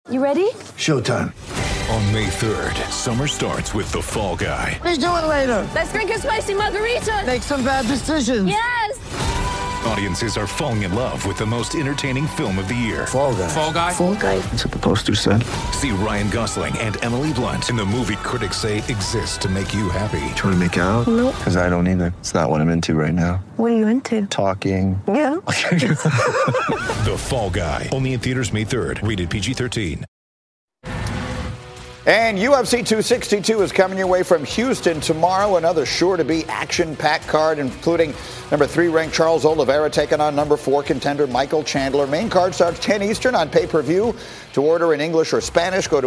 You ready? Showtime. On May 3rd, summer starts with The Fall Guy. Let's do it later. Let's drink a spicy margarita. Make some bad decisions. Yes. Audiences are falling in love with the most entertaining film of the year. Fall Guy. Fall Guy? Fall guy. That's what the poster said. See Ryan Gosling and Emily Blunt in the movie critics say exists to make you happy. Trying to make it out? Nope. Because I don't either. It's not what I'm into right now. What are you into? Talking. Yeah. The Fall Guy. Only in theaters May 3rd. Rated PG-13. And UFC 262 is coming your way from Houston tomorrow. Another sure-to-be action-packed card, including number 3 ranked Charles Oliveira taking on number 4 contender Michael Chandler. Main card starts 10 Eastern on pay-per-view. To order in English or Spanish, go to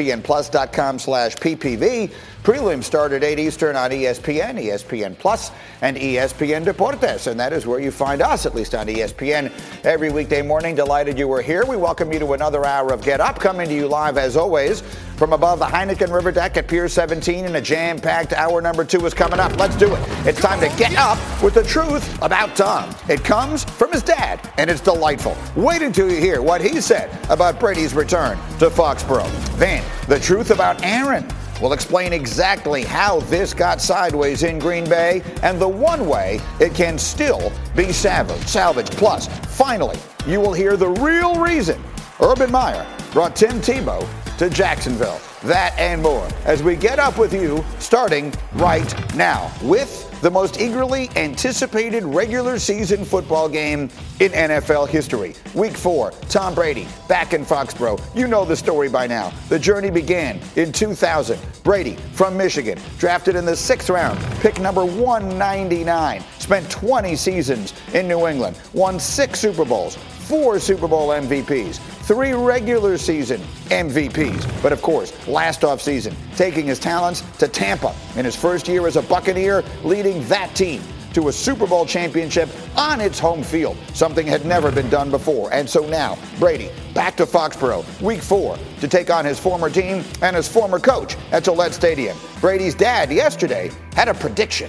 espnplus.com/PPV. Prelims start at 8 Eastern on ESPN, ESPN Plus, and ESPN Deportes. And that is where you find us, at least on ESPN, every weekday morning. Delighted you were here. We welcome you to another hour of Get Up, coming to you live, as always, from above the Heineken River Deck at Pier 17. And a jam-packed hour number 2 is coming up. Let's do it. It's time to get up with the truth about Tom. It comes from his dad, and it's delightful. Wait until you hear what he said about Brady's return to Foxborough. Then, the truth about Aaron. We'll explain exactly how this got sideways in Green Bay and the one way it can still be salvaged. Plus, finally, you will hear the real reason Urban Meyer brought Tim Tebow to Jacksonville. That and more as we get up with you, starting right now with the most eagerly anticipated regular season football game in NFL history. Week 4, Tom Brady back in Foxborough. You know the story by now. The journey began in 2000. Brady from Michigan, drafted in the 6th round, pick number 199. Spent 20 seasons in New England, won 6 Super Bowls, 4 Super Bowl MVPs, 3 regular season MVPs. But of course, last offseason, taking his talents to Tampa in his first year as a Buccaneer, leading that team to a Super Bowl championship on its home field. Something had never been done before. And so now, Brady back to Foxborough, week 4, to take on his former team and his former coach at Gillette Stadium. Brady's dad yesterday had a prediction.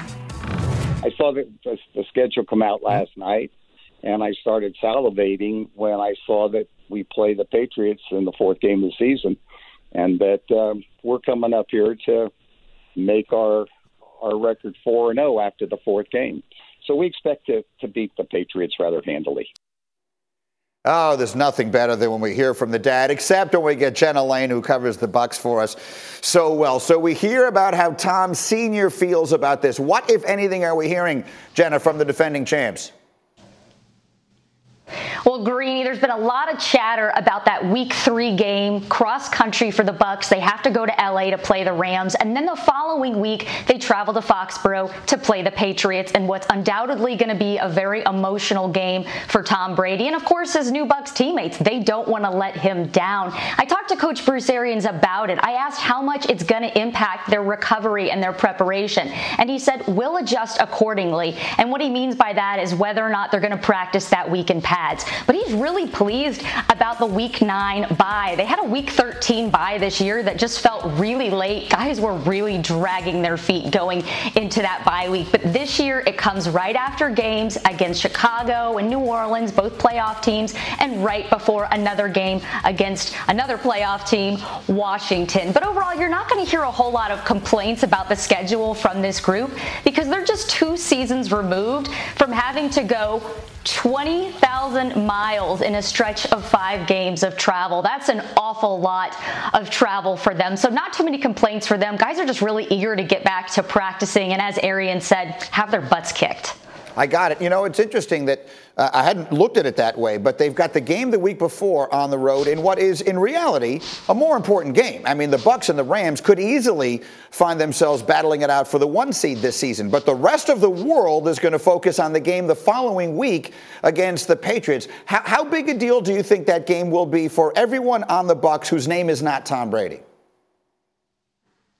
I saw the schedule come out last night, and I started salivating when I saw that we play the Patriots in the 4th game of the season, and that we're coming up here to make our record 4-0 after the 4th game. So we expect to beat the Patriots rather handily. Oh, there's nothing better than when we hear from the dad, except when we get Jenna Lane, who covers the Bucs for us so well. So we hear about how Tom Sr. feels about this. What, if anything, are we hearing, Jenna, from the defending champs? Well, Greeny, there's been a lot of chatter about that Week 3 game, cross country for the Bucs. They have to go to LA to play the Rams, and then the following week they travel to Foxborough to play the Patriots in what's undoubtedly going to be a very emotional game for Tom Brady. And of course, his new Bucs teammates, they don't want to let him down. I talked to Coach Bruce Arians about it. I asked how much it's going to impact their recovery and their preparation, and he said we'll adjust accordingly. And what he means by that is whether or not they're going to practice that week in pads. But he's really pleased about the Week 9 bye. They had a Week 13 bye this year that just felt really late. Guys were really dragging their feet going into that bye week. But this year, it comes right after games against Chicago and New Orleans, both playoff teams, and right before another game against another playoff team, Washington. But overall, you're not going to hear a whole lot of complaints about the schedule from this group because they're just 2 seasons removed from having to go 20,000 miles in a stretch of 5 games of travel. That's an awful lot of travel for them. So not too many complaints for them. Guys are just really eager to get back to practicing and, as Arians said, have their butts kicked. I got it. You know, it's interesting that I hadn't looked at it that way, but they've got the game the week before on the road in what is, in reality, a more important game. I mean, the Bucs and the Rams could easily find themselves battling it out for the 1 seed this season, but the rest of the world is going to focus on the game the following week against the Patriots. How big a deal do you think that game will be for everyone on the Bucs whose name is not Tom Brady? A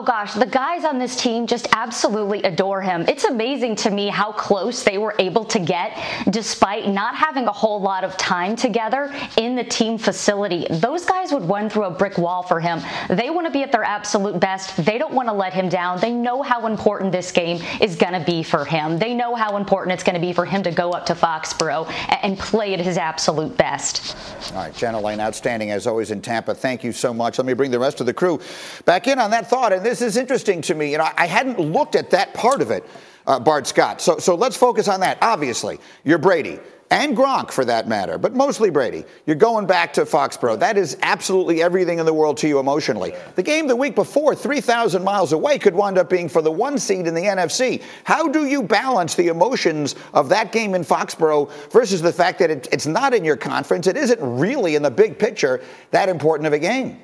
Oh gosh, the guys on this team just absolutely adore him. It's amazing to me how close they were able to get despite not having a whole lot of time together in the team facility. Those guys would run through a brick wall for him. They want to be at their absolute best. They don't want to let him down. They know how important this game is going to be for him. They know how important it's going to be for him to go up to Foxborough and play at his absolute best. All right, Jenna Laine, outstanding as always in Tampa. Thank you so much. Let me bring the rest of the crew back in on that thought. And this is interesting to me. I hadn't looked at that part of it, Bart Scott. So let's focus on that. Obviously, you're Brady. And Gronk, for that matter, but mostly Brady. You're going back to Foxborough. That is absolutely everything in the world to you emotionally. The game the week before, 3,000 miles away, could wind up being for the 1 seed in the NFC. How do you balance the emotions of that game in Foxborough versus the fact that it's not in your conference? It isn't really, in the big picture, that important of a game.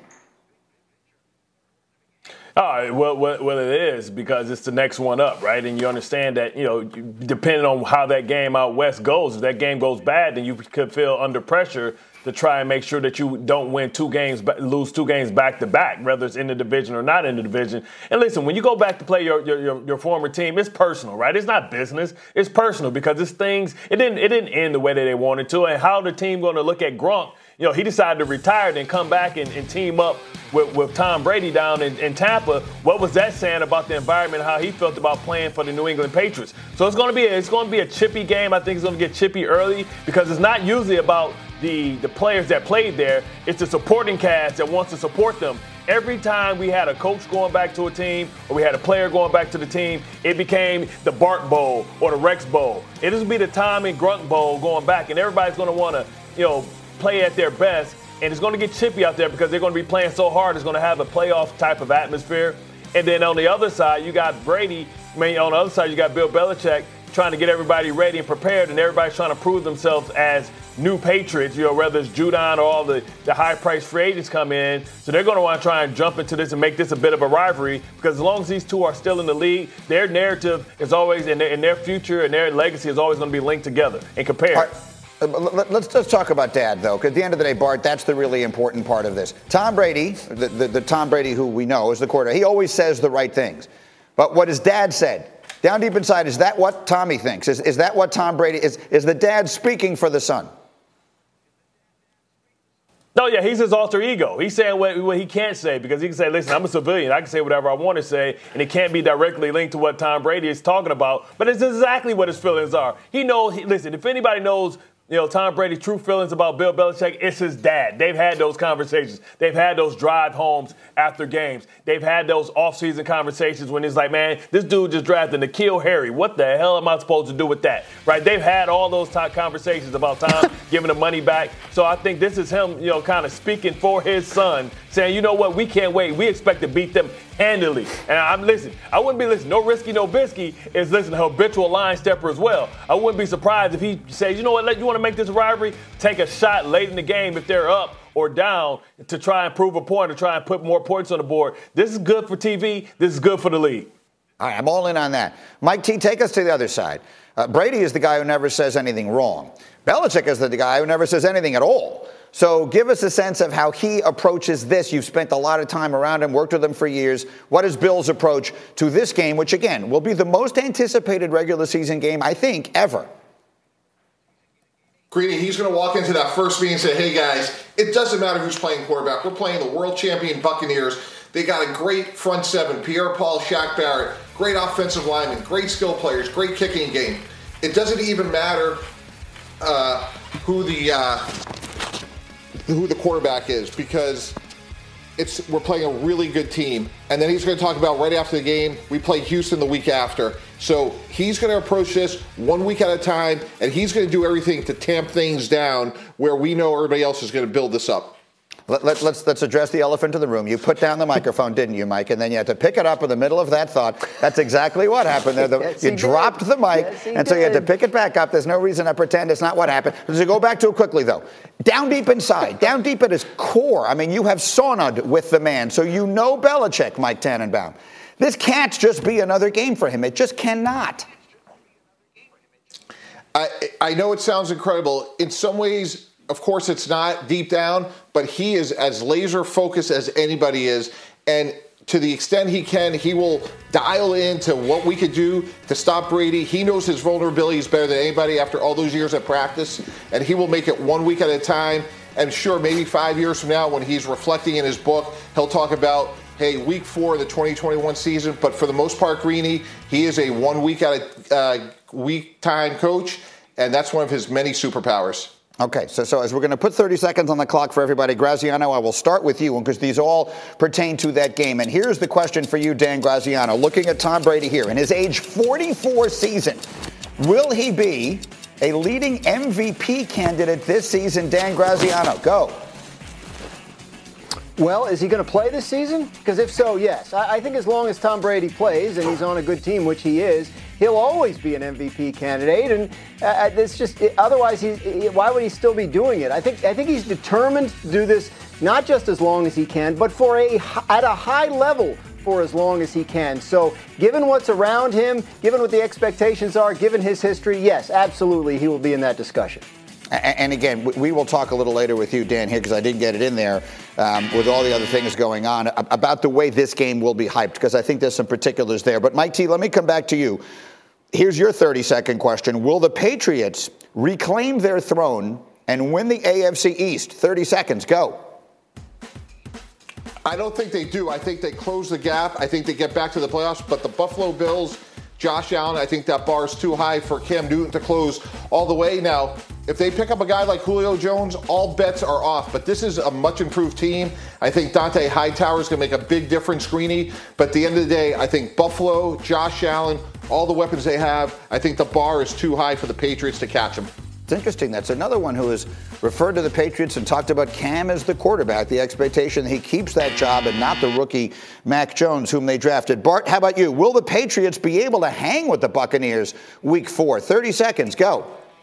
Well, it is because it's the next one up, right? And you understand that, depending on how that game out west goes, if that game goes bad, then you could feel under pressure to try and make sure that you don't lose 2 games back to back, whether it's in the division or not in the division. And listen, when you go back to play your former team, it's personal, right? It's not business. It's personal because it didn't end the way that they wanted to. And how the team going to look at Gronk? He decided to retire and come back and team up with Tom Brady down in Tampa. What was that saying about the environment, how he felt about playing for the New England Patriots? So it's going to be a chippy game. I think it's going to get chippy early because it's not usually about the players that played there. It's the supporting cast that wants to support them. Every time we had a coach going back to a team or we had a player going back to the team, it became the Bart Bowl or the Rex Bowl. It is going to be the Tom and Grunt Bowl going back, and everybody's going to want to, play at their best, and it's going to get chippy out there because they're going to be playing so hard. It's going to have a playoff type of atmosphere. And then on the other side, you got Brady. On the other side, you got Bill Belichick trying to get everybody ready and prepared, and everybody's trying to prove themselves as new Patriots, whether it's Judon or all the high-priced free agents come in. So they're going to want to try and jump into this and make this a bit of a rivalry because as long as these two are still in the league, their narrative is always, and their future and their legacy is always going to be linked together and compared. Let's just talk about Dad, though, because at the end of the day, Bart, that's the really important part of this. Tom Brady, the Tom Brady who we know is the quarterback, he always says the right things. But what his dad said, down deep inside, is that what Tommy thinks? Is that what Tom Brady is? Is the dad speaking for the son? No, yeah, he's his alter ego. He's saying what he can't say because he can say, listen, I'm a civilian. I can say whatever I want to say, and it can't be directly linked to what Tom Brady is talking about. But it's exactly what his feelings are. He knows, listen, if anybody knows, Tom Brady's true feelings about Bill Belichick, it's his dad. They've had those conversations. They've had those drive homes after games. They've had those off-season conversations when it's like, man, this dude just drafted N'Keal Harry. What the hell am I supposed to do with that? Right? They've had all those conversations about Tom giving the money back. So I think this is him, kind of speaking for his son, saying, you know what, we can't wait. We expect to beat them handily. And I wouldn't be no risky, no bisky is a habitual line stepper as well. I wouldn't be surprised if he says, you know what, you want to make this a rivalry? Take a shot late in the game if they're up or down to try and prove a point or try and put more points on the board. This is good for TV. This is good for the league. All right, I'm all in on that. Mike T, take us to the other side. Brady is the guy who never says anything wrong. Belichick is the guy who never says anything at all. So give us a sense of how he approaches this. You've spent a lot of time around him, worked with him for years. What is Bill's approach to this game, which, again, will be the most anticipated regular season game, I think, ever? Greeny, he's going to walk into that first meeting and say, hey, guys, it doesn't matter who's playing quarterback. We're playing the world champion Buccaneers. They got a great front seven, Pierre-Paul, Shaq Barrett, great offensive linemen, great skill players, great kicking game. It doesn't even matter who the quarterback is because we're playing a really good team. And then he's going to talk about right after the game, we play Houston the week after. So he's going to approach this 1 week at a time, and he's going to do everything to tamp things down where we know everybody else is going to build this up. Let's address the elephant in the room. You put down the microphone, didn't you, Mike? And then you had to pick it up in the middle of that thought. That's exactly what happened there. Yes, you dropped the mic, and so you had to pick it back up. There's no reason to pretend it's not what happened. So go back to it quickly, though. Down deep inside, down deep at his core, I mean, you have saunaed with the man, so you know Belichick, Mike Tannenbaum. This can't just be another game for him. It just cannot. I know it sounds incredible. In some ways, of course, it's not deep down, but he is as laser focused as anybody is. And to the extent he can, he will dial into what we could do to stop Brady. He knows his vulnerabilities better than anybody after all those years at practice, and he will make it 1 week at a time. And sure, maybe 5 years from now when he's reflecting in his book, he'll talk about, hey, week 4 of the 2021 season. But for the most part, Greeny, he is a 1 week at a week time coach, and that's one of his many superpowers. Okay, so as we're going to put 30 seconds on the clock for everybody, Graziano, I will start with you because these all pertain to that game. And here's the question for you, Dan Graziano. Looking at Tom Brady here in his age 44 season, will he be a leading MVP candidate this season? Dan Graziano, go. Well, is he going to play this season? Because if so, yes. I think as long as Tom Brady plays and he's on a good team, which he is, he'll always be an MVP candidate. And it's just otherwise, why would he still be doing it? I think he's determined to do this not just as long as he can, but at a high level for as long as he can. So given what's around him, given what the expectations are, given his history, yes, absolutely, he will be in that discussion. And again, we will talk a little later with you, Dan, here, because I didn't get it in there with all the other things going on about the way this game will be hyped, because I think there's some particulars there. But Mike T, let me come back to you. Here's your 30-second question. Will the Patriots reclaim their throne and win the AFC East? 30 seconds, go. I don't think they do. I think they close the gap. I think they get back to the playoffs. But the Buffalo Bills, Josh Allen, I think that bar is too high for Cam Newton to close all the way. Now, if they pick up a guy like Julio Jones, all bets are off. But this is a much improved team. I think Dante Hightower is going to make a big difference, Greeny. But at the end of the day, I think Buffalo, Josh Allen, all the weapons they have, I think the bar is too high for the Patriots to catch them. It's interesting. That's another one who has referred to the Patriots and talked about Cam as the quarterback, the expectation he keeps that job and not the rookie Mac Jones, whom they drafted. Bart, how about you? Will the Patriots be able to hang with the Buccaneers week 4? 30 seconds, go.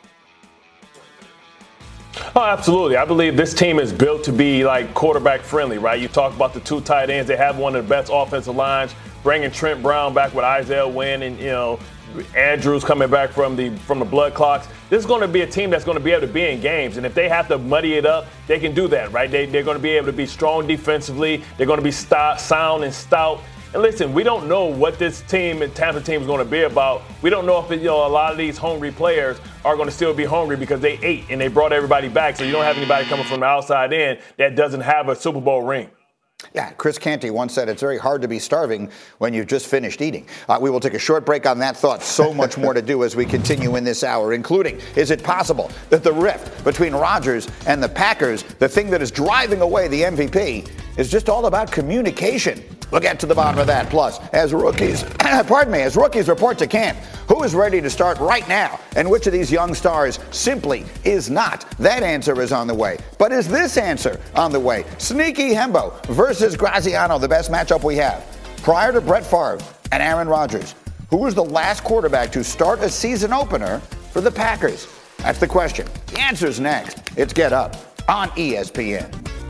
Oh, absolutely. I believe this team is built to be like quarterback friendly, right? You talk about the 2 tight ends. They have one of the best offensive lines, bringing Trent Brown back with Isaiah Wynn and, Andrews coming back from the blood clots. This is going to be a team that's going to be able to be in games. And if they have to muddy it up, they can do that, right? They're going to be able to be strong defensively. They're going to be sound and stout. And listen, we don't know what this team and Tampa team is going to be about. We don't know if a lot of these hungry players are going to still be hungry because they ate and they brought everybody back. So you don't have anybody coming from the outside in that doesn't have a Super Bowl ring. Yeah, Chris Canty once said it's very hard to be starving when you've just finished eating. We will take a short break on that thought. So much more to do as we continue in this hour, including, is it possible that the rift between Rodgers and the Packers, the thing that is driving away the MVP, is just all about communication? We'll get to the bottom of that. Plus, as rookies report to camp, who is ready to start right now and which of these young stars simply is not? That answer is on the way. But is this answer on the way? Sneaky Hembo versus Graziano, the best matchup we have. Prior to Brett Favre and Aaron Rodgers, who was the last quarterback to start a season opener for the Packers? That's the question. The answer's next. It's Get Up on ESPN.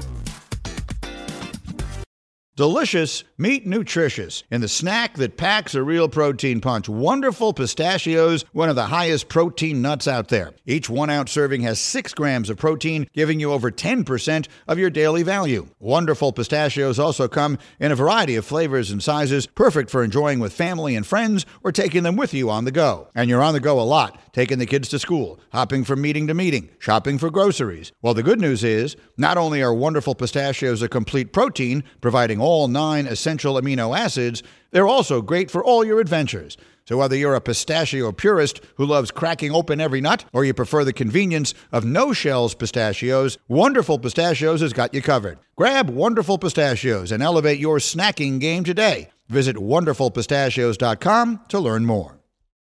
Delicious, meet nutritious in the snack that packs a real protein punch. Wonderful Pistachios, one of the highest protein nuts out there. Each 1 ounce serving has 6 grams of protein, giving you over 10% of your daily value. Wonderful Pistachios also come in a variety of flavors and sizes, perfect for enjoying with family and friends or taking them with you on the go. And you're on the go a lot, taking the kids to school, hopping from meeting to meeting, shopping for groceries. Well, the good news is, not only are Wonderful Pistachios a complete protein, providing all 9 essential amino acids, they're also great for all your adventures. So whether you're a pistachio purist who loves cracking open every nut, or you prefer the convenience of no-shells pistachios, Wonderful Pistachios has got you covered. Grab Wonderful Pistachios and elevate your snacking game today. Visit wonderfulpistachios.com to learn more.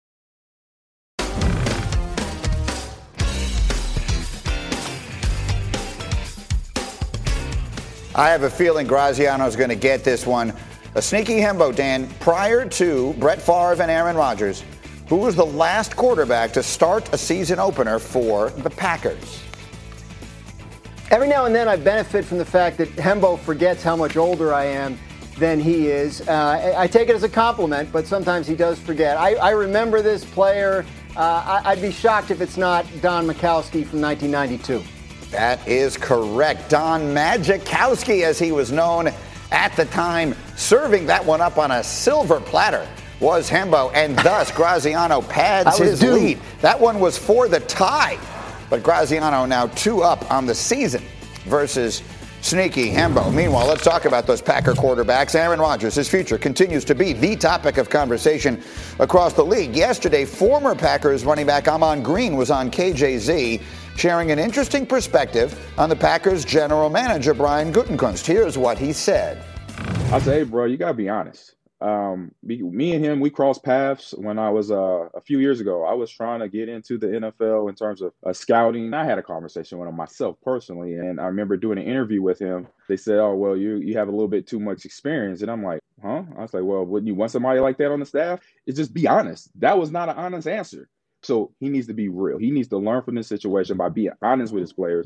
I have a feeling Graziano's going to get this one. A sneaky hembo, Dan. Prior to Brett Favre and Aaron Rodgers, who was the last quarterback to start a season opener for the Packers? Every now and then I benefit from the fact that Hembo forgets how much older I am than he is. I take it as a compliment, but sometimes he does forget. I remember this player. I'd be shocked if it's not Don Majkowski from 1992. That is correct. Don Majkowski, as he was known at the time, Serving that one up on a silver platter was Hembo, and thus Graziano pads his lead. That one was for the tie, but Graziano now 2 up on the season versus sneaky Hembo. Meanwhile, let's talk about those Packer quarterbacks. Aaron Rodgers, his future continues to be the topic of conversation across the league. Yesterday, former Packers running back Ahman Green was on KJZ, sharing an interesting perspective on the Packers general manager, Brian Gutekunst. Here's what he said. I say, hey, bro, you got to be honest. Me and him, we crossed paths when I was a few years ago. I was trying to get into the NFL in terms of scouting. I had a conversation with him myself personally, and I remember doing an interview with him. They said, oh, well, you have a little bit too much experience. And I'm like, huh? I was like, well, wouldn't you want somebody like that on the staff? It's just be honest. That was not an honest answer. So he needs to be real. He needs to learn from this situation by being honest with his players.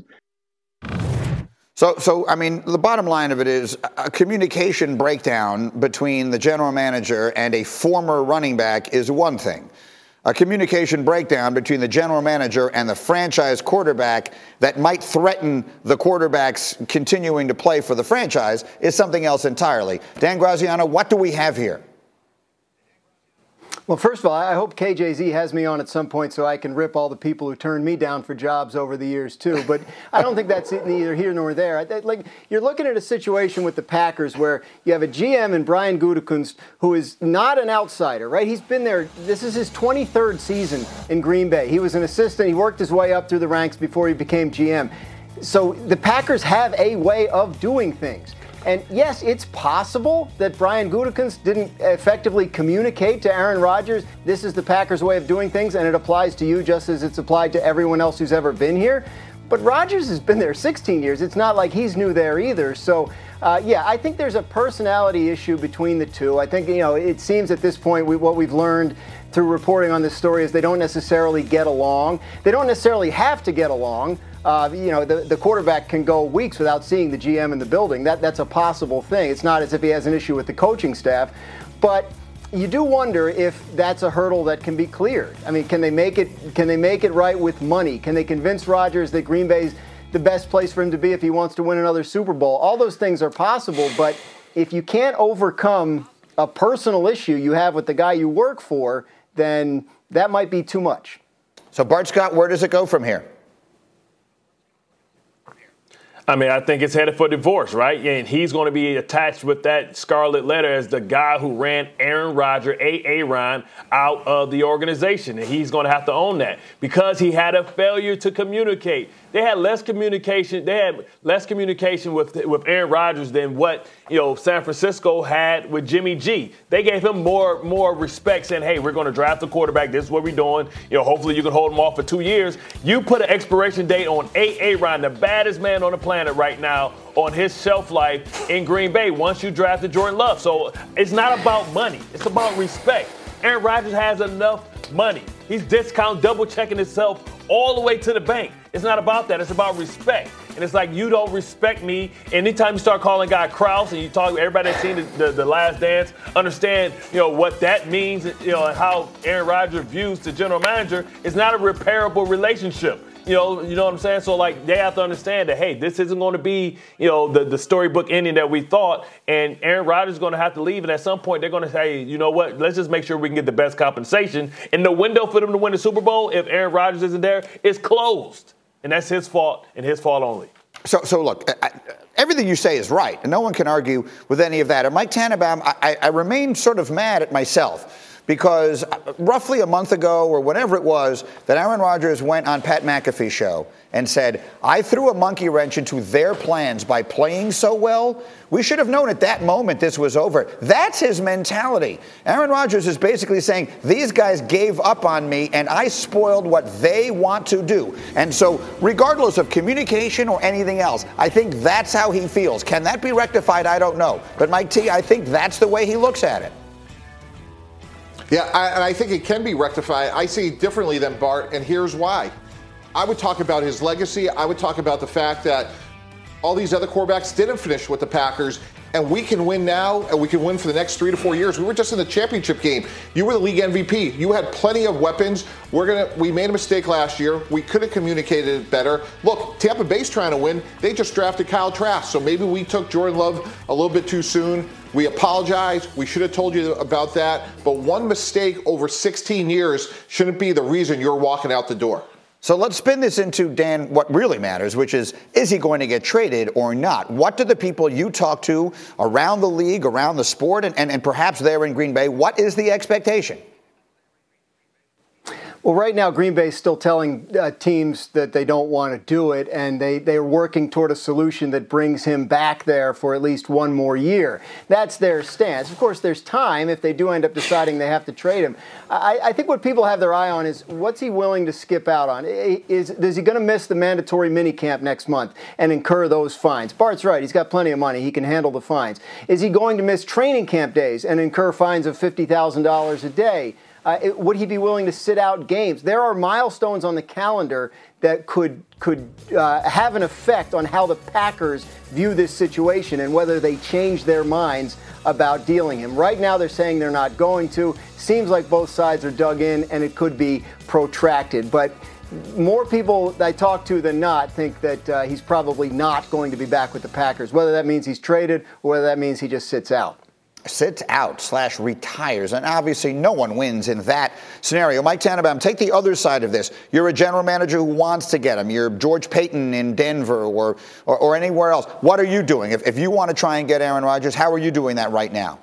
So, I mean, the bottom line of it is a communication breakdown between the general manager and a former running back is one thing. A communication breakdown between the general manager and the franchise quarterback that might threaten the quarterback's continuing to play for the franchise is something else entirely. Dan Graziano, what do we have here? Well, first of all, I hope KJZ has me on at some point so I can rip all the people who turned me down for jobs over the years, too. But I don't think that's neither here nor there. Like, you're looking at a situation with the Packers where you have a GM in Brian Gutekunst who is not an outsider, right? He's been there. This is his 23rd season in Green Bay. He was an assistant. He worked his way up through the ranks before he became GM. So the Packers have a way of doing things. And yes, it's possible that Brian Gutekunst didn't effectively communicate to Aaron Rodgers, this is the Packers' way of doing things, and it applies to you just as it's applied to everyone else who's ever been here. But Rodgers has been there 16 years. It's not like he's new there either. So, I think there's a personality issue between the two. I think, it seems at this point what we've learned through reporting on this story is they don't necessarily get along. They don't necessarily have to get along. The quarterback can go weeks without seeing the GM in the building. That's a possible thing. It's not as if he has an issue with the coaching staff. But you do wonder if that's a hurdle that can be cleared. I mean, can they make it right with money? Can they convince Rodgers that Green Bay's the best place for him to be if he wants to win another Super Bowl? All those things are possible, but if you can't overcome a personal issue you have with the guy you work for, then that might be too much. So, Bart Scott, where does it go from here? I mean, I think it's headed for divorce, right? And he's going to be attached with that scarlet letter as the guy who ran Aaron Rodgers, Aaron, out of the organization. And he's going to have to own that because he had a failure to communicate. They had less communication. They had less communication with Aaron Rodgers than what San Francisco had with Jimmy G. They gave him more respect, saying, "Hey, we're going to draft a quarterback. This is what we're doing. Hopefully you can hold him off for 2 years." You put an expiration date on Aaron, the baddest man on the planet right now, on his shelf life in Green Bay. Once you drafted Jordan Love, so it's not about money. It's about respect. Aaron Rodgers has enough money. He's double checking himself all the way to the bank. It's not about that. It's about respect. And it's like, you don't respect me. Anytime you start calling guy Krause and you talk, everybody that's seen the Last Dance, understand, what that means, and how Aaron Rodgers views the general manager. It's not a repairable relationship. You know what I'm saying? So, they have to understand that, hey, this isn't going to be, the storybook ending that we thought. And Aaron Rodgers is going to have to leave. And at some point, they're going to say, you know what? Let's just make sure we can get the best compensation. And the window for them to win the Super Bowl, if Aaron Rodgers isn't there, is closed. And that's his fault and his fault only. So look, everything you say is right. And no one can argue with any of that. And Mike Tannenbaum, I remain sort of mad at myself. Because roughly a month ago or whenever it was that Aaron Rodgers went on Pat McAfee's show and said, I threw a monkey wrench into their plans by playing so well. We should have known at that moment this was over. That's his mentality. Aaron Rodgers is basically saying, these guys gave up on me and I spoiled what they want to do. And so regardless of communication or anything else, I think that's how he feels. Can that be rectified? I don't know. But Mike T, I think that's the way he looks at it. Yeah, and I think it can be rectified. I see it differently than Bart, and here's why. I would talk about his legacy. I would talk about the fact that all these other quarterbacks didn't finish with the Packers, and we can win now, and we can win for the next 3 to 4 years. We were just in the championship game. You were the league MVP. You had plenty of weapons. We made a mistake last year. We could have communicated it better. Look, Tampa Bay's trying to win. They just drafted Kyle Trask, so maybe we took Jordan Love a little bit too soon. We apologize. We should have told you about that. But one mistake over 16 years shouldn't be the reason you're walking out the door. So let's spin this into, Dan, what really matters, which is he going to get traded or not? What do the people you talk to around the league, around the sport, and perhaps there in Green Bay, what is the expectation? Well, right now, Green Bay is still telling teams that they don't want to do it, and they are working toward a solution that brings him back there for at least one more year. That's their stance. Of course, there's time if they do end up deciding they have to trade him. I think what people have their eye on is what's he willing to skip out on? Is he going to miss the mandatory minicamp next month and incur those fines? Bart's right. He's got plenty of money. He can handle the fines. Is he going to miss training camp days and incur fines of $50,000 a day? Would he be willing to sit out games? There are milestones on the calendar that could have an effect on how the Packers view this situation and whether they change their minds about dealing him. Right now, they're saying they're not going to. Seems like both sides are dug in, and it could be protracted. But more people I talk to than not think that he's probably not going to be back with the Packers, whether that means he's traded or whether that means he just sits out. Sits out / retires. And obviously no one wins in that scenario. Mike Tannenbaum, take the other side of this. You're a general manager who wants to get him. You're George Payton in Denver or anywhere else. What are you doing? If you want to try and get Aaron Rodgers, how are you doing that right now?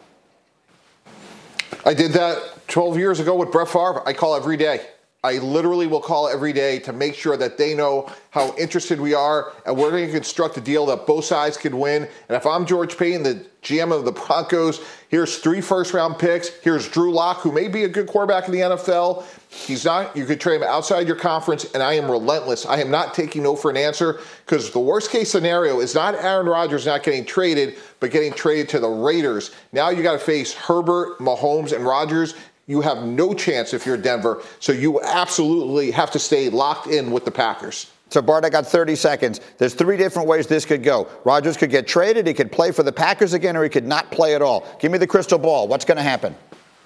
I did that 12 years ago with Brett Favre. I call every day. I literally will call every day to make sure that they know how interested we are, and we're going to construct a deal that both sides can win. And if I'm George Payton, the GM of the Broncos, here's 3 first-round picks. Here's Drew Lock, who may be a good quarterback in the NFL. He's not. You could trade him outside your conference, and I am relentless. I am not taking no for an answer, because the worst-case scenario is not Aaron Rodgers not getting traded, but getting traded to the Raiders. Now you got to face Herbert, Mahomes, and Rodgers. You have no chance if you're Denver, so you absolutely have to stay locked in with the Packers. So, Bart, I got 30 seconds. There's 3 different ways this could go. Rodgers could get traded, he could play for the Packers again, or he could not play at all. Give me the crystal ball. What's going to happen?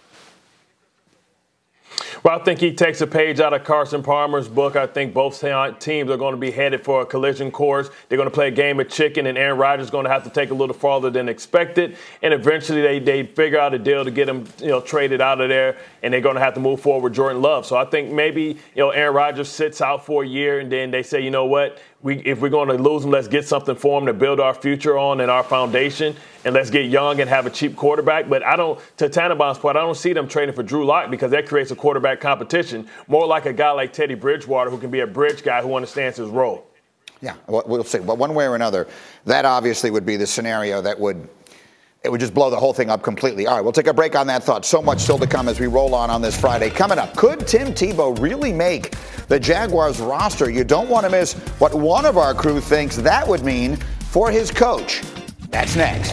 Well, I think he takes a page out of Carson Palmer's book. I think both teams are going to be headed for a collision course. They're going to play a game of chicken, and Aaron Rodgers is going to have to take a little farther than expected. And eventually they figure out a deal to get him traded out of there, and they're going to have to move forward with Jordan Love. So I think maybe Aaron Rodgers sits out for a year, and then they say, you know what? If we're going to lose him, let's get something for him to build our future on and our foundation, and let's get young and have a cheap quarterback. But to Tannenbaum's point, I don't see them trading for Drew Lock, because that creates a quarterback competition, more like a guy like Teddy Bridgewater, who can be a bridge guy who understands his role. Yeah, we'll see. But one way or another, that obviously would be the scenario that would just blow the whole thing up completely. All right, we'll take a break on that thought. So much still to come as we roll on this Friday. Coming up, could Tim Tebow really make the Jaguars roster? You don't want to miss what one of our crew thinks that would mean for his coach. That's next.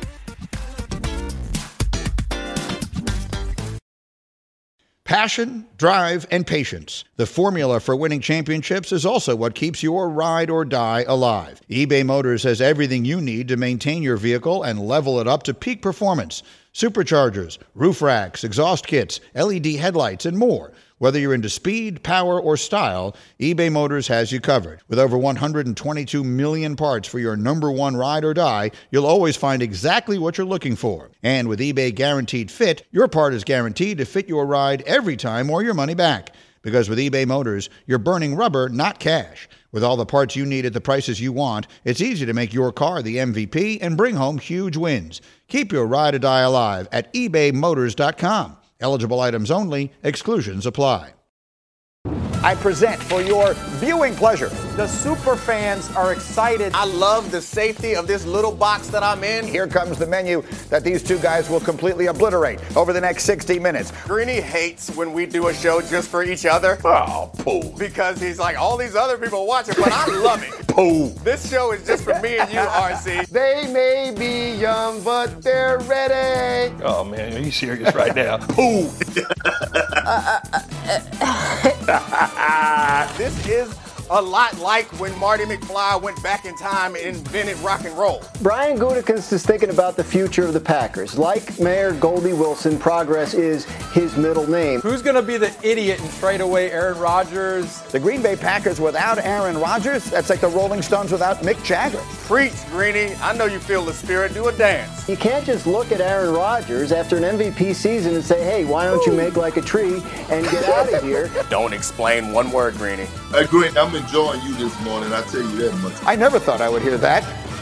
Passion, drive, and patience. The formula for winning championships is also what keeps your ride or die alive. eBay Motors has everything you need to maintain your vehicle and level it up to peak performance. Superchargers, roof racks, exhaust kits, LED headlights, and more. Whether you're into speed, power, or style, eBay Motors has you covered. With over 122 million parts for your number one ride or die, you'll always find exactly what you're looking for. And with eBay Guaranteed Fit, your part is guaranteed to fit your ride every time or your money back. Because with eBay Motors, you're burning rubber, not cash. With all the parts you need at the prices you want, it's easy to make your car the MVP and bring home huge wins. Keep your ride or die alive at ebaymotors.com. Eligible items only. Exclusions apply. I present for your viewing pleasure. The super fans are excited. I love the safety of this little box that I'm in. Here comes the menu that these two guys will completely obliterate over the next 60 minutes. Greeny hates when we do a show just for each other. Oh, poo. Because he's like, all these other people watch it, but I love it. Poo. This show is just for me and you, RC. They may be young, but they're ready. Oh, man, are you serious right now? Poo. This is a lot like when Marty McFly went back in time and invented rock and roll. Brian Gutekunst is thinking about the future of the Packers. Like Mayor Goldie Wilson, progress is his middle name. Who's going to be the idiot and trade away Aaron Rodgers? The Green Bay Packers without Aaron Rodgers, that's like the Rolling Stones without Mick Jagger. Preach, Greeny. I know you feel the spirit. Do a dance. You can't just look at Aaron Rodgers after an MVP season and say, hey, why don't you make like a tree and get out of here? Don't explain one word, Greeny. Hey, Green, I'm enjoying you this morning. I tell you that much. I never thought I would hear that.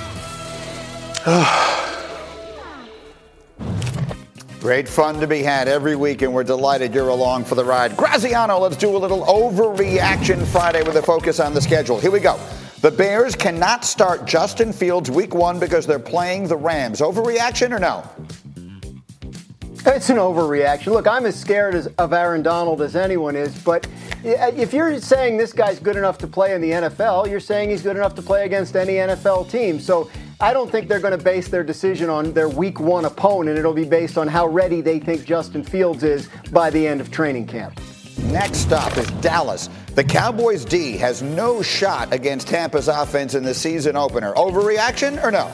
Great fun to be had every week, and we're delighted you're along for the ride. Graziano, let's do a little overreaction Friday with a focus on the schedule. Here we go. The Bears cannot start Justin Fields week 1 because they're playing the Rams. Overreaction or no? It's an overreaction. Look, I'm as scared of Aaron Donald as anyone is, but if you're saying this guy's good enough to play in the NFL, you're saying he's good enough to play against any NFL team. So I don't think they're going to base their decision on their week 1 opponent. It'll be based on how ready they think Justin Fields is by the end of training camp. Next stop is Dallas. The Cowboys' D has no shot against Tampa's offense in the season opener. Overreaction or no?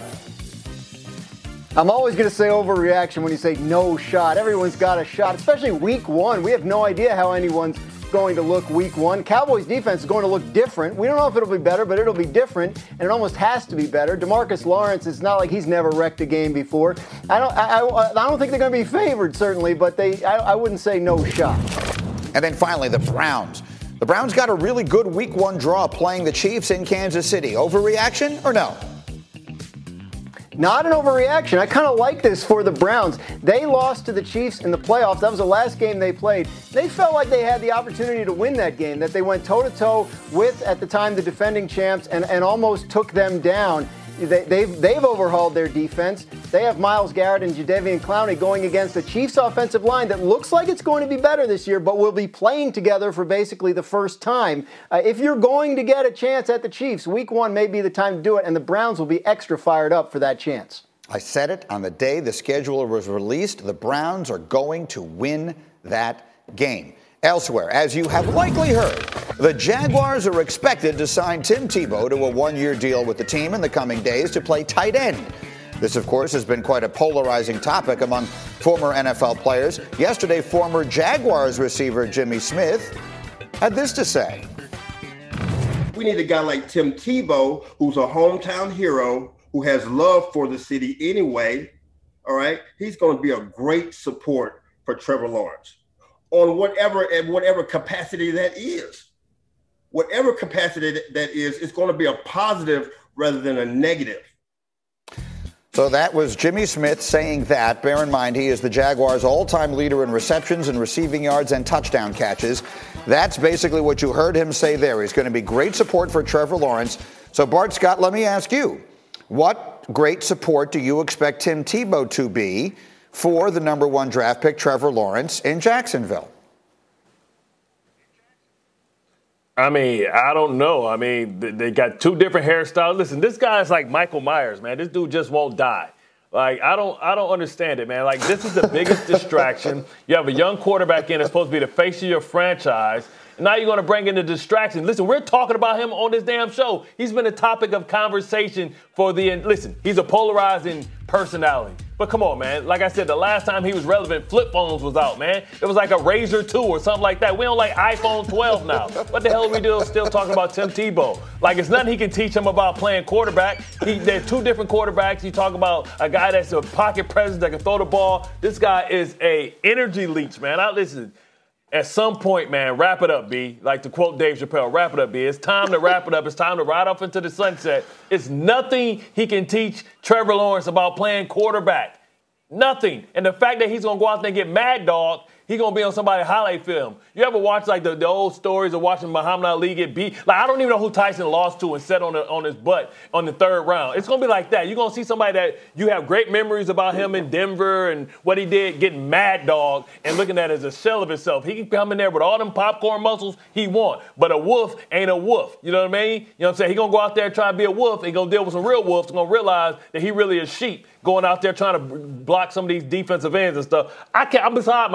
I'm always going to say overreaction when you say no shot. Everyone's got a shot, especially week 1. We have no idea how anyone's going to look week 1. Cowboys defense is going to look different. We don't know if it'll be better, but it'll be different, and it almost has to be better. DeMarcus Lawrence, it's not like he's never wrecked a game before. I don't think they're going to be favored, certainly, but I wouldn't say no shot. And then finally, the Browns. The Browns got a really good week 1 draw playing the Chiefs in Kansas City. Overreaction or no? Not an overreaction. I kind of like this for the Browns. They lost to the Chiefs in the playoffs. That was the last game they played. They felt like they had the opportunity to win that game, that they went toe-to-toe with, at the time, the defending champs and almost took them down. They've overhauled their defense. They have Myles Garrett and Jadeveon Clowney going against the Chiefs offensive line that looks like it's going to be better this year, but will be playing together for basically the first time. If you're going to get a chance at the Chiefs, week 1 may be the time to do it, and the Browns will be extra fired up for that chance. I said it on the day the schedule was released. The Browns are going to win that game. Elsewhere, as you have likely heard, the Jaguars are expected to sign Tim Tebow to a 1-year deal with the team in the coming days to play tight end. This, of course, has been quite a polarizing topic among former NFL players. Yesterday, former Jaguars receiver Jimmy Smith had this to say. We need a guy like Tim Tebow, who's a hometown hero, who has love for the city anyway. All right. He's going to be a great support for Trevor Lawrence. On whatever capacity that is. Whatever capacity that is, it's going to be a positive rather than a negative. So that was Jimmy Smith saying that. Bear in mind, he is the Jaguars' all-time leader in receptions and receiving yards and touchdown catches. That's basically what you heard him say there. He's going to be great support for Trevor Lawrence. So, Bart Scott, let me ask you, what great support do you expect Tim Tebow to be for the number 1 draft pick, Trevor Lawrence, in Jacksonville? I mean, I don't know. I mean, they got 2 different hairstyles. Listen, this guy's like Michael Myers, man. This dude just won't die. Like, I don't understand it, man. Like, this is the biggest distraction. You have a young quarterback in that's supposed to be the face of your franchise. And now you're going to bring in the distraction. Listen, we're talking about him on this damn show. He's been a topic of conversation listen, he's a polarizing personality. But come on, man. Like I said, the last time he was relevant, flip phones was out, man. It was like a Razor 2 or something like that. We don't like iPhone 12 now. What the hell are we doing still talking about Tim Tebow? Like, it's nothing he can teach him about playing quarterback. They're 2 different quarterbacks. You talk about a guy that's a pocket presence that can throw the ball. This guy is a energy leech, man. Listen, at some point, man, wrap it up, B. Like to quote Dave Chappelle, wrap it up, B. It's time to wrap it up. It's time to ride off into the sunset. It's nothing he can teach Trevor Lawrence about playing quarterback. Nothing. And the fact that he's going to go out there and get mad dog, he's going to be on somebody's highlight film. You ever watch like the old stories of watching Muhammad Ali get beat? Like, I don't even know who Tyson lost to and sat on his butt on the 3rd round. It's going to be like that. You're going to see somebody that you have great memories about him in Denver and what he did, getting mad dog and looking at it as a shell of himself. He can come in there with all them popcorn muscles he want, but a wolf ain't a wolf. You know what I mean? You know what I'm saying? He's going to go out there and try to be a wolf and going to deal with some real wolves. He's going to realize that he really is sheep going out there trying to block some of these defensive ends and stuff. I'm beside myself, man.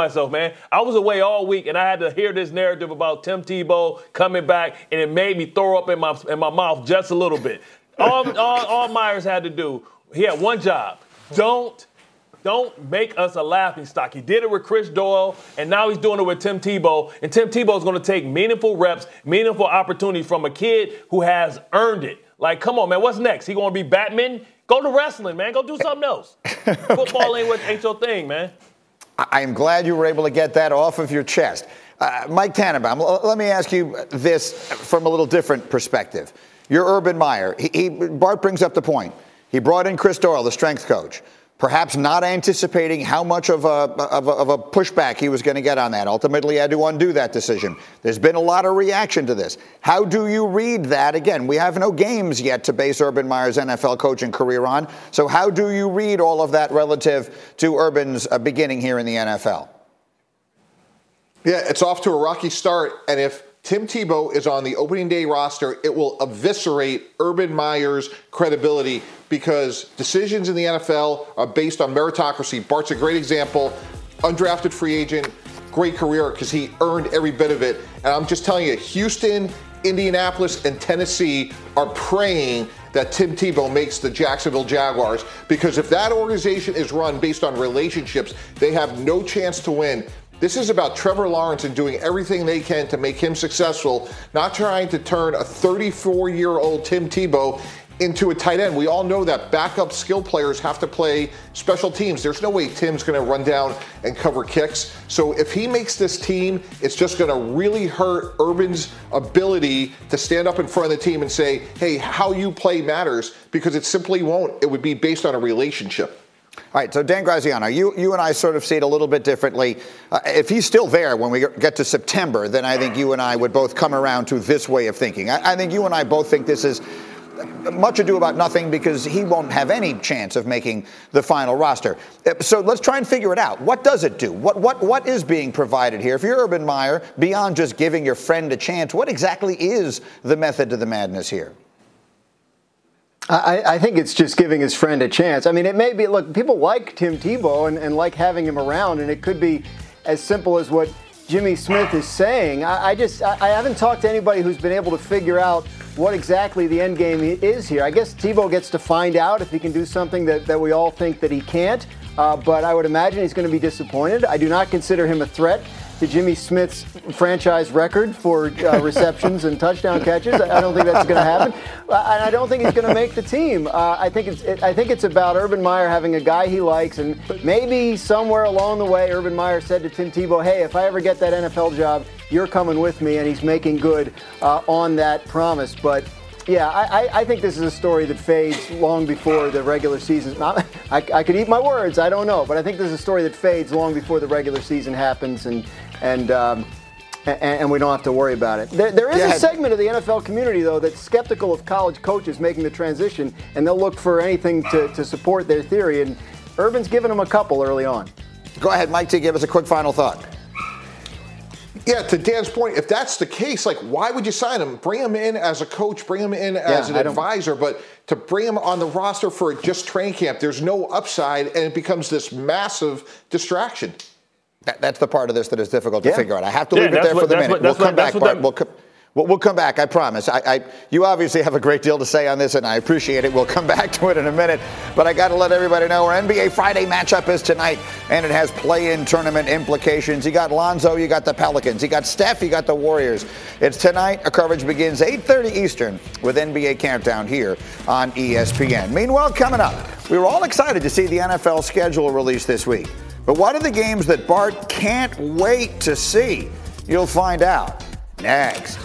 man. I was away all week, and I had to hear this narrative about Tim Tebow coming back, and it made me throw up in my mouth just a little bit. All Myers had to do, he had one job. Don't make us a laughingstock. He did it with Chris Doyle, and now he's doing it with Tim Tebow. And Tim Tebow is going to take meaningful reps, meaningful opportunity from a kid who has earned it. Like, come on, man, what's next? He going to be Batman? Go to wrestling, man. Go do something else. Okay. Football ain't your thing, man. I'm glad you were able to get that off of your chest. Mike Tannenbaum, let me ask you this from a little different perspective. You're Urban Meyer. Bart brings up the point. He brought in Chris Doyle, the strength coach, perhaps not anticipating how much of a pushback he was going to get on that. Ultimately, he had to undo that decision. There's been a lot of reaction to this. How do you read that? Again, we have no games yet to base Urban Meyer's NFL coaching career on. So how do you read all of that relative to Urban's beginning here in the NFL? Yeah, it's off to a rocky start. And if Tim Tebow is on the opening day roster, it will eviscerate Urban Meyer's credibility because decisions in the NFL are based on meritocracy. Bart's a great example. Undrafted free agent, great career because he earned every bit of it. And I'm just telling you, Houston, Indianapolis, and Tennessee are praying that Tim Tebow makes the Jacksonville Jaguars because if that organization is run based on relationships, they have no chance to win. This is about Trevor Lawrence and doing everything they can to make him successful, not trying to turn a 34-year-old Tim Tebow into a tight end. We all know that backup skill players have to play special teams. There's no way Tim's going to run down and cover kicks. So if he makes this team, it's just going to really hurt Urban's ability to stand up in front of the team and say, hey, how you play matters, because it simply won't. It would be based on a relationship. All right, so Dan Graziano, you and I sort of see it a little bit differently. If he's still there when we get to September, then I think you and I would both come around to this way of thinking. I think you and I both think this is much ado about nothing because he won't have any chance of making the final roster. So let's try and figure it out. What does it do? What is being provided here? If you're Urban Meyer, beyond just giving your friend a chance, what exactly is the method to the madness here? I think it's just giving his friend a chance. I mean, it may be, look, people like Tim Tebow and like having him around, and it could be as simple as what Jimmy Smith is saying. I haven't talked to anybody who's been able to figure out what exactly the end game is here. I guess Tebow gets to find out if he can do something that we all think that he can't, but I would imagine he's going to be disappointed. I do not consider him a threat to Jimmy Smith's franchise record for receptions and touchdown catches. I don't think that's going to happen, and I don't think he's going to make the team. I think it's about Urban Meyer having a guy he likes, and maybe somewhere along the way, Urban Meyer said to Tim Tebow, "Hey, if I ever get that NFL job, you're coming with me," and he's making good on that promise. But yeah, I think this is a story that fades long before the regular season. I could eat my words, I don't know, but I think this is a story that fades long before the regular season happens, and we don't have to worry about it. There is a segment of the NFL community, though, that's skeptical of college coaches making the transition, and they'll look for anything to support their theory, and Urban's given them a couple early on. Go ahead, Mike T, give us a quick final thought. Yeah, to Dan's point, if that's the case, like, why would you sign him? Bring him in as a coach, bring him in as an advisor, but to bring him on the roster for just training camp, there's no upside, and it becomes this massive distraction. That's the part of this that is difficult to figure out. I have to leave it there for the minute. We'll come back, Bart. We'll come back, I promise. You obviously have a great deal to say on this, and I appreciate it. We'll come back to it in a minute. But I got to let everybody know our NBA Friday matchup is tonight, and it has play-in tournament implications. You got Lonzo, you got the Pelicans. You got Steph, you got the Warriors. It's tonight. Our coverage begins 8:30 Eastern with NBA Countdown here on ESPN. Meanwhile, coming up, we were all excited to see the NFL schedule released this week. But what are the games that Bart can't wait to see? You'll find out next.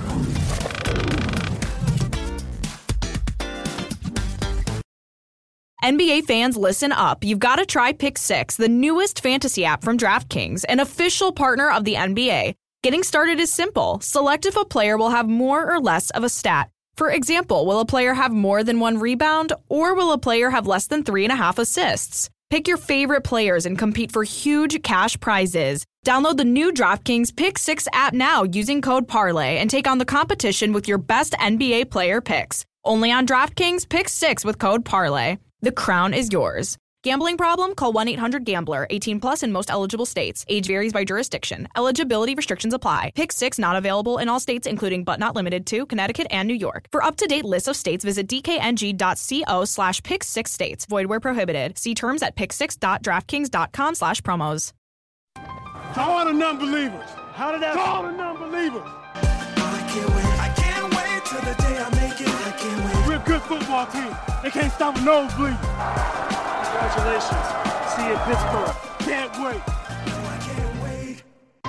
NBA fans, listen up. You've got to try Pick 6, the newest fantasy app from DraftKings, an official partner of the NBA. Getting started is simple. Select if a player will have more or less of a stat. For example, will a player have more than 1 rebound, or will a player have less than 3.5 assists? Pick your favorite players and compete for huge cash prizes. Download the new DraftKings Pick 6 app now using code PARLAY and take on the competition with your best NBA player picks. Only on DraftKings Pick 6 with code PARLAY. The crown is yours. Gambling problem? Call 1-800-GAMBLER. 18 plus in most eligible states. Age varies by jurisdiction. Eligibility restrictions apply. Pick 6 not available in all states, including but not limited to Connecticut and New York. For up-to-date lists of states, visit dkng.co/pick6states. Void where prohibited. See terms at pick6.draftkings.com/promos. To all the non-believers. How did that? To all the non-believers. I can't wait till the day I make it. I can't wait. We're a good football team. They can't stop a nosebleed. Congratulations. See you in Pittsburgh. Can't wait. I can't wait.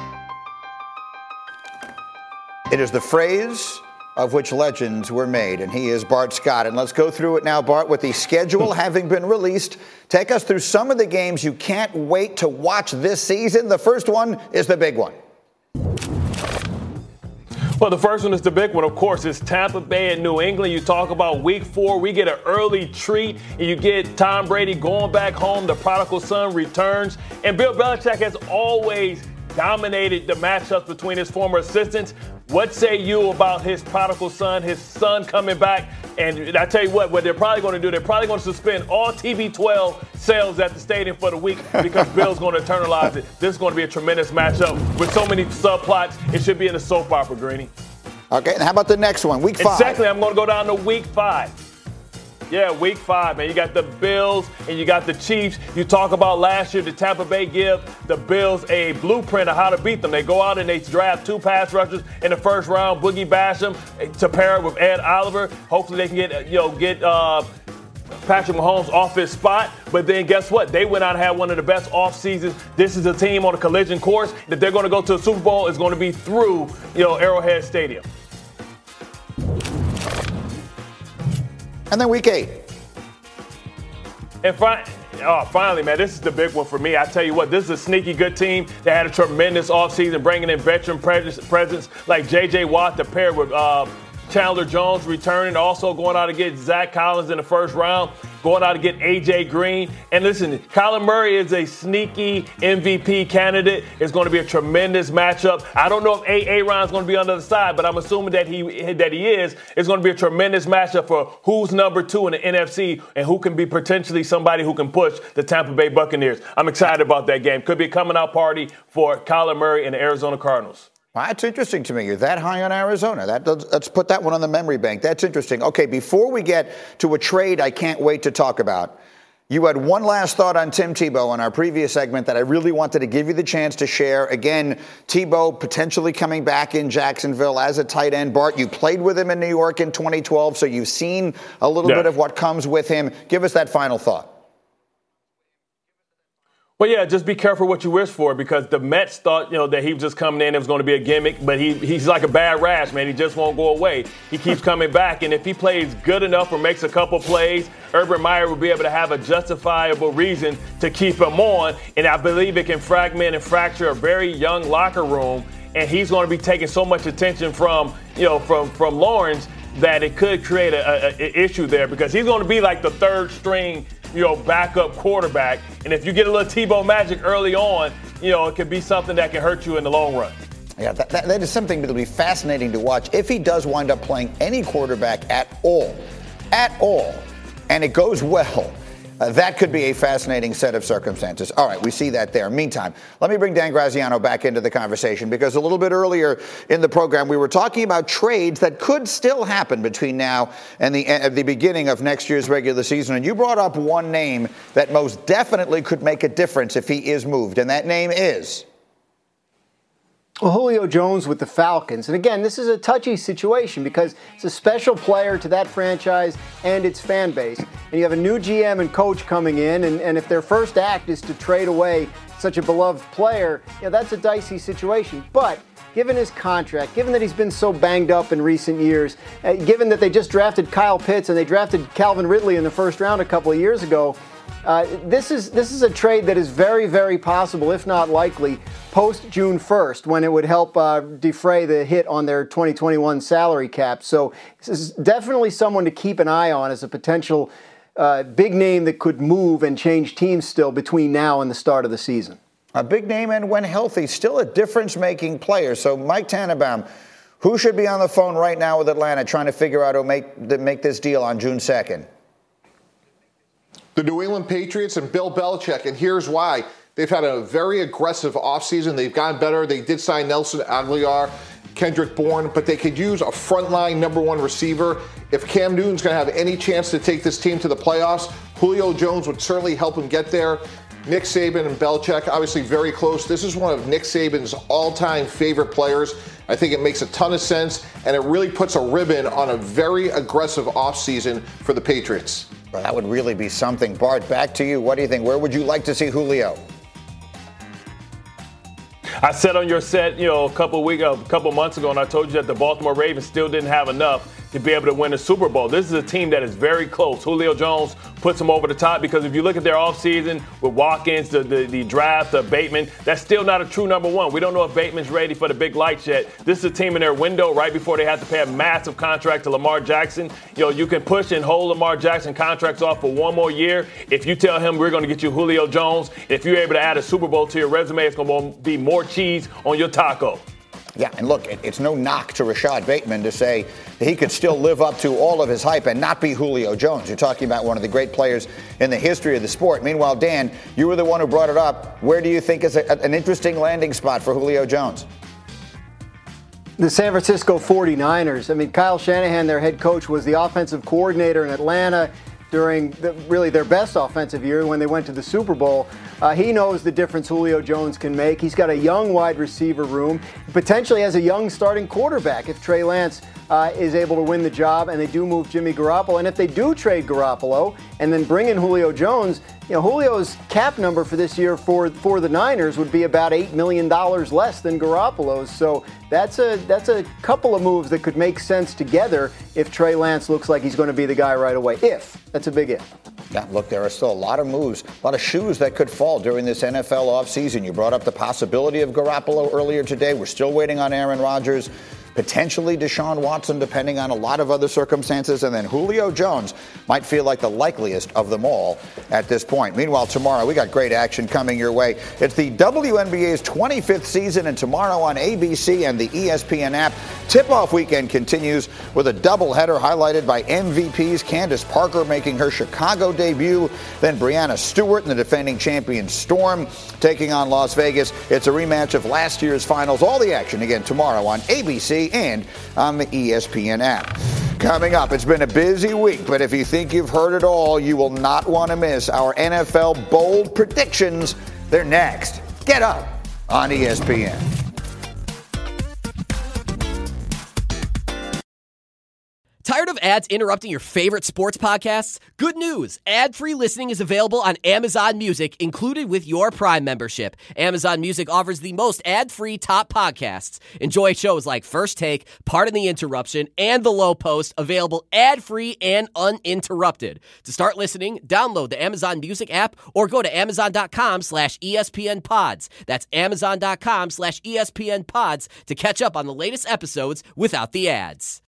It is the phrase of which legends were made, and he is Bart Scott. And let's go through it now, Bart, with the schedule having been released. Take us through some of the games you can't wait to watch this season. The first one is the big one. Well, the first one is the big one, of course. It's Tampa Bay and New England. You talk about week 4. We get an early treat, and you get Tom Brady going back home. The prodigal son returns. And Bill Belichick has always dominated the matchups between his former assistants. What say you about his prodigal son, his son coming back? And I tell you what they're probably going to do, they're probably going to suspend all TB12 sales at the stadium for the week because Bill's going to internalize it. This is going to be a tremendous matchup with so many subplots. It should be in a soap opera, Greeny. Okay, and how about the next one, week 5? And secondly, I'm going to go down to week 5. Yeah, week 5, man. You got the Bills and you got the Chiefs. You talk about last year, the Tampa Bay give the Bills a blueprint of how to beat them. They go out and they draft 2 pass rushers in the first round, Boogie Basham to pair it with Ed Oliver. Hopefully they can get Patrick Mahomes off his spot. But then guess what? They went out and had one of the best off seasons. This is a team on a collision course that they're going to go to the Super Bowl. Is going to be through, Arrowhead Stadium. And then week 8. And finally, man, this is the big one for me. I tell you what, this is a sneaky good team. They had a tremendous offseason, bringing in veteran presence like J.J. Watt to pair with Chandler Jones returning, also going out to get Zach Collins in the first round, going out to get A.J. Green. And listen, Kyler Murray is a sneaky MVP candidate. It's going to be a tremendous matchup. I don't know if Aaron's going to be on the other side, but I'm assuming that he is. It's going to be a tremendous matchup for who's number 2 in the NFC and who can be potentially somebody who can push the Tampa Bay Buccaneers. I'm excited about that game. Could be a coming-out party for Kyler Murray and the Arizona Cardinals. Well, that's interesting to me. You're that high on Arizona. Let's put that one on the memory bank. That's interesting. Okay, before we get to a trade I can't wait to talk about, you had one last thought on Tim Tebow in our previous segment that I really wanted to give you the chance to share. Again, Tebow potentially coming back in Jacksonville as a tight end. Bart, you played with him in New York in 2012, so you've seen a little bit of what comes with him. Give us that final thought. Well, yeah, just be careful what you wish for because the Mets thought, that he was just coming in. It was going to be a gimmick, but he's like a bad rash, man. He just won't go away. He keeps coming back, and if he plays good enough or makes a couple plays, Urban Meyer will be able to have a justifiable reason to keep him on, and I believe it can fragment and fracture a very young locker room, and he's going to be taking so much attention from Lawrence that it could create an issue there because he's going to be like the third string backup quarterback. And if you get a little Tebow magic early on, it could be something that can hurt you in the long run. Yeah, that is something that will be fascinating to watch if he does wind up playing any quarterback at all, and it goes well. That could be a fascinating set of circumstances. All right, we see that there. Meantime, let me bring Dan Graziano back into the conversation because a little bit earlier in the program, we were talking about trades that could still happen between now and the beginning of next year's regular season. And you brought up one name that most definitely could make a difference if he is moved, and that name is... Well, Julio Jones with the Falcons. And again, this is a touchy situation because it's a special player to that franchise and its fan base. And you have a new GM and coach coming in, and if their first act is to trade away such a beloved player, that's a dicey situation. But given his contract, given that he's been so banged up in recent years, given that they just drafted Kyle Pitts and they drafted Calvin Ridley in the first round a couple of years ago, this is a trade that is very, very possible, if not likely, post June 1st, when it would help defray the hit on their 2021 salary cap. So this is definitely someone to keep an eye on as a potential big name that could move and change teams still between now and the start of the season. A big name, and when healthy, still a difference-making player. So Mike Tannenbaum, who should be on the phone right now with Atlanta trying to figure out who make this deal on June 2nd? the New England Patriots and Bill Belichick, and here's why. They've had a very aggressive offseason. They've gotten better. They did sign Nelson Aguilar, Kendrick Bourne, but they could use a frontline number one receiver. If Cam Newton's going to have any chance to take this team to the playoffs, Julio Jones would certainly help him get there. Nick Saban and Belichick, obviously very close. This is one of Nick Saban's all-time favorite players. I think it makes a ton of sense, and it really puts a ribbon on a very aggressive offseason for the Patriots. Well, that would really be something. Bart, back to you. What do you think? Where would you like to see Julio? I said on your set, a couple months ago, and I told you that the Baltimore Ravens still didn't have enough to be able to win a Super Bowl. This is a team that is very close. Julio Jones puts them over the top because if you look at their offseason with Watkins, the draft, Bateman, that's still not a true number one. We don't know if Bateman's ready for the big lights yet. This is a team in their window right before they have to pay a massive contract to Lamar Jackson. You can push and hold Lamar Jackson contracts off for one more year. If you tell him we're going to get you Julio Jones, if you're able to add a Super Bowl to your resume, it's going to be more cheese on your taco. Yeah, and look, it's no knock to Rashad Bateman to say that he could still live up to all of his hype and not be Julio Jones. You're talking about one of the great players in the history of the sport. Meanwhile, Dan, you were the one who brought it up. Where do you think is an interesting landing spot for Julio Jones? The San Francisco 49ers. I mean, Kyle Shanahan, their head coach, was the offensive coordinator in Atlanta during really their best offensive year when they went to the Super Bowl. He knows the difference Julio Jones can make. He's got a young wide receiver room, potentially has a young starting quarterback if Trey Lance is able to win the job and they do move Jimmy Garoppolo. And if they do trade Garoppolo and then bring in Julio Jones, Julio's cap number for this year for the Niners would be about $8 million less than Garoppolo's. So that's a couple of moves that could make sense together if Trey Lance looks like he's going to be the guy right away. That's a big if. Yeah, look, there are still a lot of moves, a lot of shoes that could fall during this NFL offseason. You brought up the possibility of Garoppolo earlier today. We're still waiting on Aaron Rodgers. Potentially Deshaun Watson, depending on a lot of other circumstances. And then Julio Jones might feel like the likeliest of them all at this point. Meanwhile, tomorrow, we got great action coming your way. It's the WNBA's 25th season, and tomorrow on ABC and the ESPN app, tip-off weekend continues with a doubleheader highlighted by MVPs Candace Parker making her Chicago debut, then Breanna Stewart and the defending champion Storm taking on Las Vegas. It's a rematch of last year's finals. All the action again tomorrow on ABC and on the ESPN app. Coming up, it's been a busy week, but if you think you've heard it all, you will not want to miss our NFL bold predictions. They're next. Get up on ESPN. Tired of ads interrupting your favorite sports podcasts? Good news! Ad-free listening is available on Amazon Music, included with your Prime membership. Amazon Music offers the most ad-free top podcasts. Enjoy shows like First Take, Pardon the Interruption, and The Low Post, available ad-free and uninterrupted. To start listening, download the Amazon Music app or go to amazon.com/ESPN Pods. That's amazon.com/ESPN Pods to catch up on the latest episodes without the ads.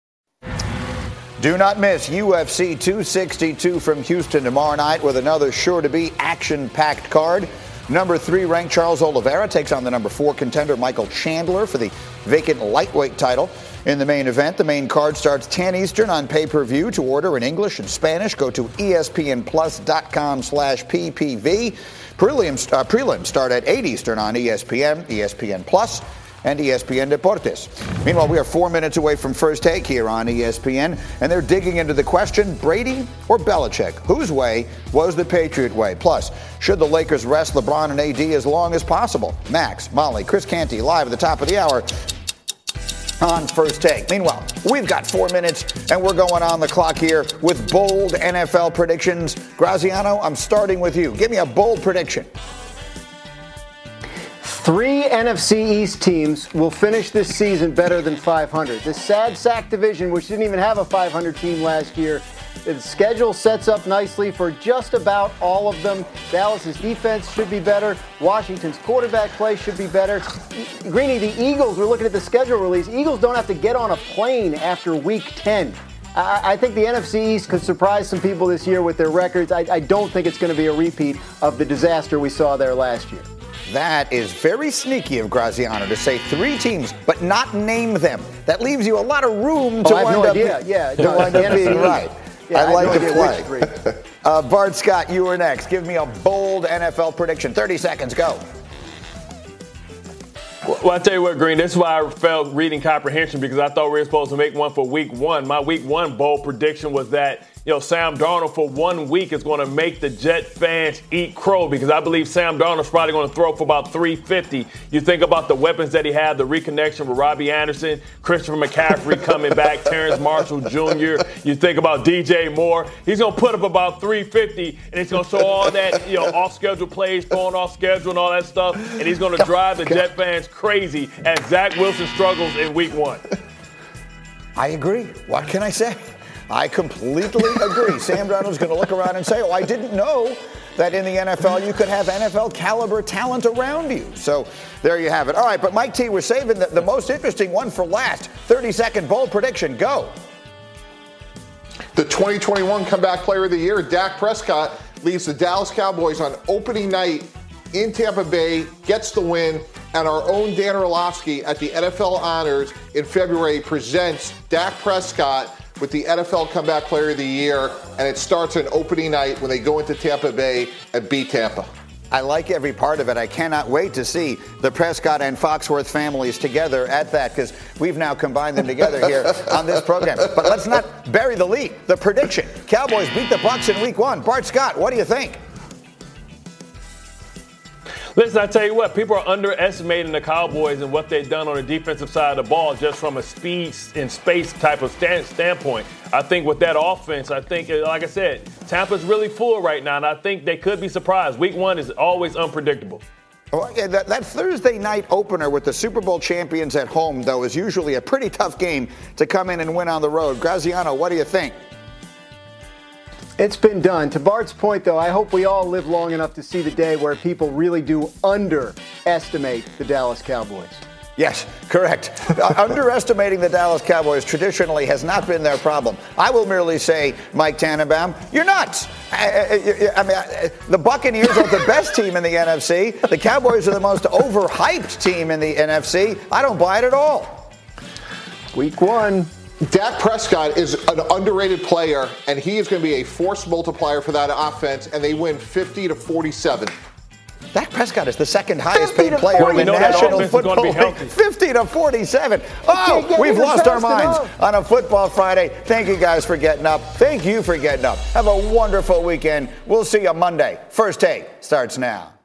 Do not miss UFC 262 from Houston tomorrow night with another sure-to-be action-packed card. Number 3 ranked Charles Oliveira takes on the number 4 contender Michael Chandler for the vacant lightweight title. In the main event, the main card starts 10 Eastern on pay-per-view. To order in English and Spanish, go to espnplus.com/ppv. Prelims start at 8 Eastern on ESPN, ESPN Plus, and ESPN Deportes. Meanwhile, we are 4 minutes away from First Take here on ESPN, and they're digging into the question, Brady or Belichick? Whose way was the Patriot way? Plus, should the Lakers rest LeBron and AD as long as possible? Max, Molly, Chris Canty live at the top of the hour on First Take. Meanwhile, we've got 4 minutes, and we're going on the clock here with bold NFL predictions. Graziano, I'm starting with you. Give me a bold prediction. 3 NFC East teams will finish this season better than 500. The sad sack division, which didn't even have a 500 team last year, the schedule sets up nicely for just about all of them. Dallas's defense should be better. Washington's quarterback play should be better. Greeny, the Eagles, we're looking at the schedule release. Eagles don't have to get on a plane after week 10. I think the NFC East could surprise some people this year with their records. I don't think it's going to be a repeat of the disaster we saw there last year. That is very sneaky of Graziano to say 3 teams, but not name them. That leaves you a lot of room to wind up. Yeah, to wind up being right. Yeah, I'd like to play. Bart Scott, you were next. Give me a bold NFL prediction. 30 seconds, go. Well, I tell you what, Green, this is why I felt reading comprehension, because I thought we were supposed to make one for week one. My week one bold prediction was that, Sam Darnold for 1 week is going to make the Jet fans eat crow, because I believe Sam Darnold's probably going to throw for about 350. You think about the weapons that he had, the reconnection with Robbie Anderson, Christopher McCaffrey coming back, Terrence Marshall Jr. You think about DJ Moore. He's going to put up about 350, and he's going to show all that, off-schedule plays, throwing off schedule and all that stuff, and he's going to drive the Jet fans crazy as Zach Wilson struggles in week one. I agree. What can I say? I completely agree. Sam Darnold's going to look around and say, I didn't know that in the NFL you could have NFL caliber talent around you. So there you have it. All right, but Mike T, we're saving the most interesting one for last. 30-second bold prediction, go. The 2021 Comeback Player of the Year, Dak Prescott, leads the Dallas Cowboys on opening night in Tampa Bay, gets the win, and our own Dan Orlovsky at the NFL Honors in February presents Dak Prescott with the NFL Comeback Player of the Year, and it starts on opening night when they go into Tampa Bay and beat Tampa. I like every part of it. I cannot wait to see the Prescott and Foxworth families together at that, because we've now combined them together here on this program. But let's not bury the lead. The prediction: Cowboys beat the Bucs in week one. Bart Scott, what do you think? Listen, I tell you what, people are underestimating the Cowboys and what they've done on the defensive side of the ball just from a speed and space type of standpoint. I think with that offense, like I said, Tampa's really full right now, and I think they could be surprised. Week one is always unpredictable. Well, yeah, that Thursday night opener with the Super Bowl champions at home, though, is usually a pretty tough game to come in and win on the road. Graziano, what do you think? It's been done. To Bart's point, though, I hope we all live long enough to see the day where people really do underestimate the Dallas Cowboys. Yes, correct. Underestimating the Dallas Cowboys traditionally has not been their problem. I will merely say, Mike Tannenbaum, you're nuts. The Buccaneers are the best team in the NFC. The Cowboys are the most overhyped team in the NFC. I don't buy it at all. Week one. Dak Prescott is an underrated player, and he is going to be a force multiplier for that offense, and they win 50-47. Dak Prescott is the second highest paid player in the National Football League. 50-47. Oh, we've lost our minds on a Football Friday. Thank you guys for getting up. Thank you for getting up. Have a wonderful weekend. We'll see you Monday. First Take starts now.